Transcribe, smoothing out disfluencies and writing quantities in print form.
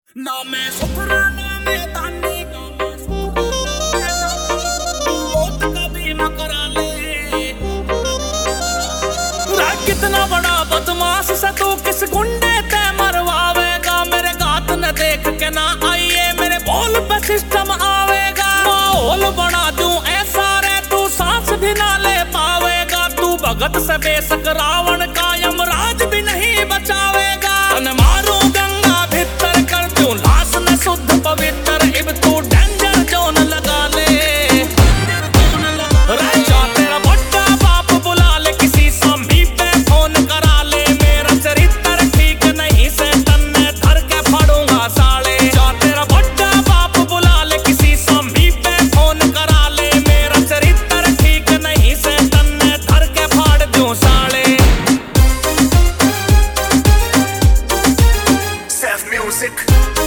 ना मैं सुथरा ना मैं दानी, मौत कभी न करा ले। कितना बड़ा बदमाश से तू किस गुंडे ते मरवावेगा। मेरे गात न देख के ना आइए, मेरे बोल पे सिस्टम आवेगा। माहौल बना दूं ऐसा रे तू सांस भी ना ले पावेगा। तू भगत से बेशक रावण का यमराज भी नहीं बचावेगा। तन मारूं गंगा भीतर कर दूं लाश न शुद्ध पवित्र। इब तू डेंजर जोन लगा ले। राजा तेरा बड़ा बाप बुला ले, किसी सामी पे फोन करा ले। मेरा चरित्र ठीक नहीं से तन्ने धर के फाड़ूंगा साले। जा तेरा बड़ा बाप बुला ले, किसी सामी पे फोन करा ले। मेरा चरित्र ठीक नहीं से तन्ने धर के फाड़ दूं साले। Self music